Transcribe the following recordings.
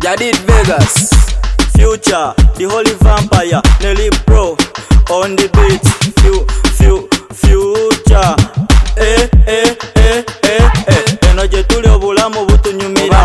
Jadid Vegas, Future, the holy vampire, Nelly Pro, on the beat, Future, enoje tuli obulamu butunyumira,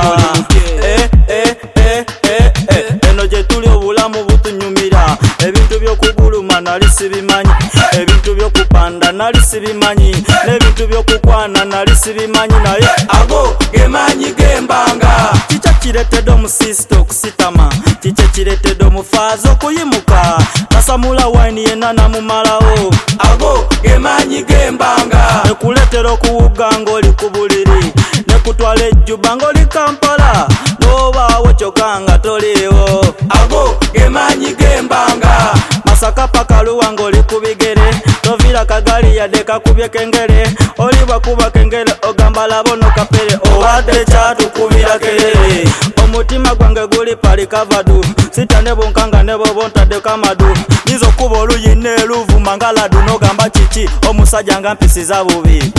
enoje tuli obulamu butunyumira, ebintu byokuguluma nali sibimanyi, ebintu byokupanda nali sibimanyi, n'ebintu byokukwana nali sibimanyi, naye ago gemanyi gembanga. Kicha kiretedde omusisita okusitama, kicha kiretedde omufaazi okuyimuka, nasamula wine yenna namumalawo, ago gemanyi gembanga. Nekuletera okuwuga ng'oli ku buliri, nekutwala ejjuba ng'oli Kampala, n'obaawo kyokka nga toliiwo, ago gemanyi gembanga. Masaka paka Luwa ng'oli ku bigere, tovira kagali yadde kakubye kengere, oli bwakuba kengere ogamba labono kapere, owadde kyatukubira kerere. Omutima gwange guli pali kavadu, sita ne bonkanga ne bobo ntadde kamadu, nizo kuba oluyina eluvuma nga ladu, n'ogamba kiki omusajja nga mpisiza bubi.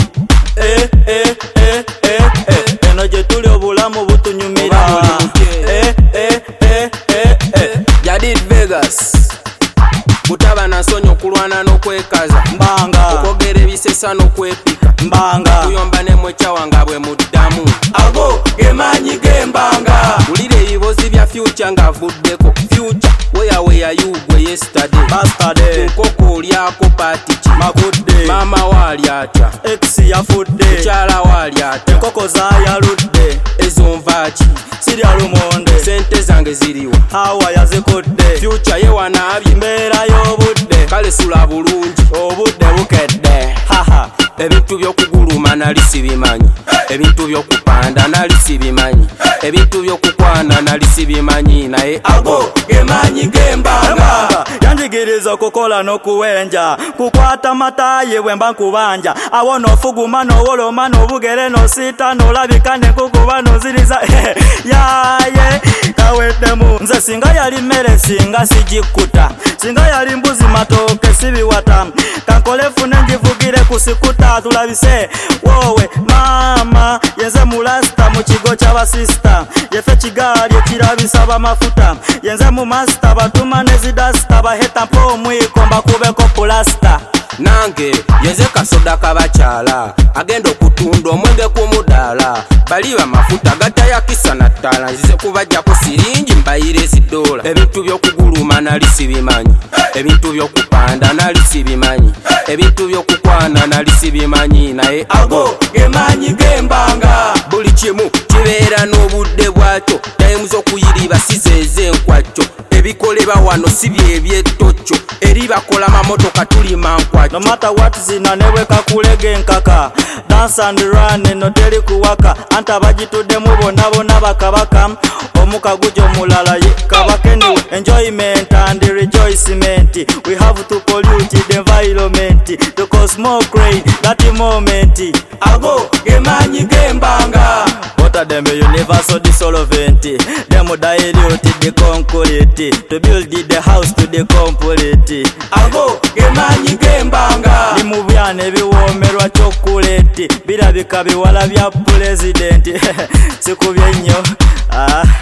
Eno gye tuli obulamu butunyumira. Jadid Vegas, butaba nasonyi okulwana n'okwekaza, mbanga okwogera ebisesa n'okwepika, mbanga kuyomba nemwekyawa nga bwe muddamu, ago gemanyi gembanga. wulira ebibozi bya Future ng'avuddeko. Future weya yugwe yesterday, Bastade nkoko olyako paati ki, makudde maama waali atya, X yafudde, mukyala waali atya, enkoko zayaludde, ezo nvaaki, sirya lumonde, sente zange ziriwa, hawa yazikudde, Future ye wanaabye, mbeera y'obudde, kale sula bulungi, obudde bukedde. haha. Ebintu byokuguluma nali sibimanyi, ebintu byokupanda nali sibimanyi, ebintu byokukwana nali sibimanyi, naye Ago gemanyi gembanga. Yanjigiriza okukola n'okuwenja, kukwata mataye bwemba nkubanja, awo n'ofuguma n'owoloma n'obugere n'osiita n'olabika n'enkukuba n'oziriza yaye kaweddemu. Nze singa yali mmere singa sigikuta, singa yali mbuzi matooke sibiwata, kankole fune njivugire ku sikuta, tulabise wowe mama yenze mulasta mu kigo ky'abasista, yefe kigaali ekirabisa bamafuta, yenze mu masita batuma nezidasita, baheta mpa omwiko mbakubeko pulasta. nange yeze kasoda kabakyala, agenda okutunda omwenge ku mudaala, bali bamafuta gatayakisa na ttaala, nzize kubajjako siringi mbayire ezidoola. Ebintu byokuguluma nali sibimanyi, ebintu byokupanda nali sibimanyi, ebintu byokukwana nali sibimanyi, naye Ago gemanyi gembanga. buli kimu kibeera n'obudde bwakyo, tayimuza okuyiriba sizeeze enkwakyo, ebikolebwa wano si byebyetokyo, eri bakola mamotoka tulima nkwakyo. No matter what zina newe kakulege nkaka, dance and run eno teri kuwaka, anta bagituddemu bonna bakabaka, omuka gujo mulala ye kabakeni. Enjoyment and rejoicement, we have to pollute the environment, to cause more rain that moment. Ago gemanyi gembanga. Water them a universal dissolvent, them dilute the concrete, to build the house to the complete. Ago gemanyi gembanga. Ni mubyane biwomerwa chocolate, birabika biwala bya president sikubye nnyo.